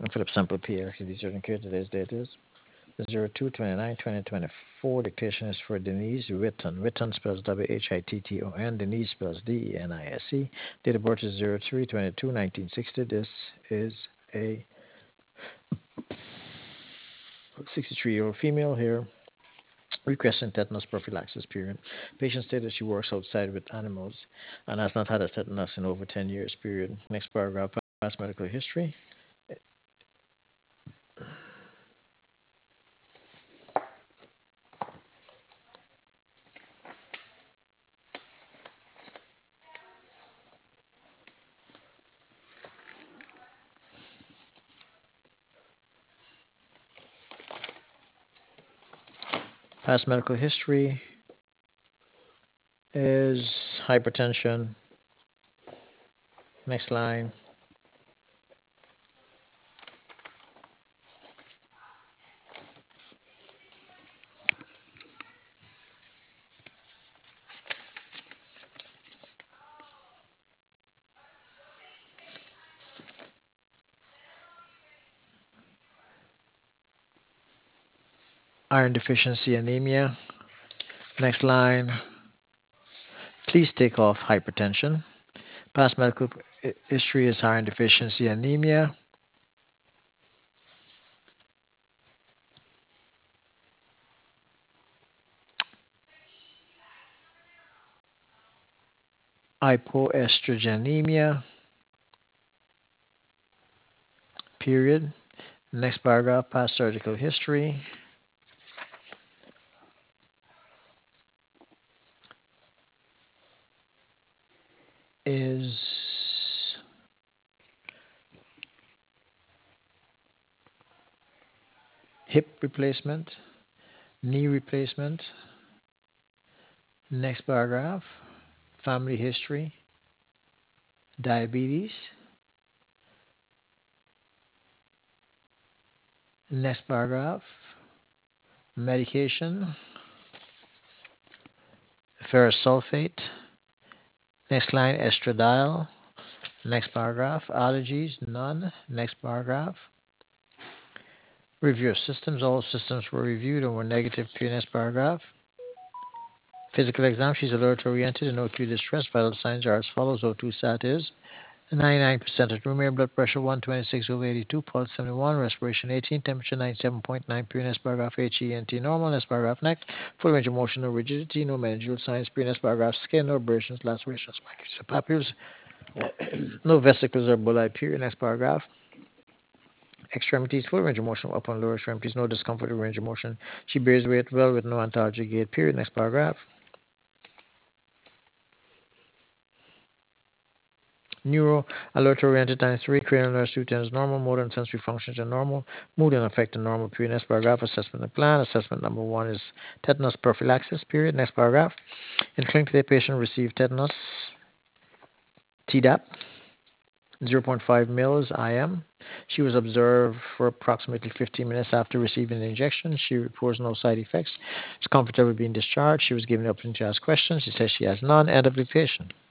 Philip Sample PLC, determined care. Today's date is 02/29/2024. Dictation is for Denise Witton. Witton spells Witton. Denise spells Denise. Date of birth is 03/22/1960. This is a 63-year-old female here requesting tetanus prophylaxis period. Patient stated she works outside with animals and has not had a tetanus in over 10 years period. Next paragraph, past medical history. Past medical history is hypertension. Next line. Iron deficiency anemia. Next line. Please take off hypertension. Past medical history is iron deficiency anemia. Hypoestrogenemia. Period. Next paragraph, past surgical history is hip replacement, knee replacement. Next paragraph, family history, diabetes. Next paragraph, medication, ferrous sulfate. Next line, estradiol. Next paragraph, allergies, none. Next paragraph, review of systems. All systems were reviewed and were negative. Next paragraph. Physical exam, she's alert oriented and no acute distress. Vital signs are as follows. O2 sat is 99% of room air, blood pressure 126/82, pulse 71, respiration 18, temperature 97.9, PNS paragraph HENT normal, next paragraph neck, full range of motion, no rigidity, no meningeal signs, PNS paragraph skin, no abrasions, lacerations, papules, no vesicles or bullae, period, next paragraph. Extremities, full range of motion, upper and lower extremities, no discomfort or range of motion. She bears weight well with no antalgic gait, period, next paragraph. Neuro alert oriented times 3, cranial nerve 210 is normal, motor and sensory functions are normal, mood and affect are normal, period. Next paragraph, assessment and plan. Assessment number 1 is tetanus prophylaxis, period. Next paragraph. In clinic, the patient received tetanus, Tdap, 0.5 mils IM. She was observed for approximately 15 minutes after receiving the injection. She reports no side effects. Is comfortable being discharged. She was given the opportunity to ask questions. She says she has none. End of the patient.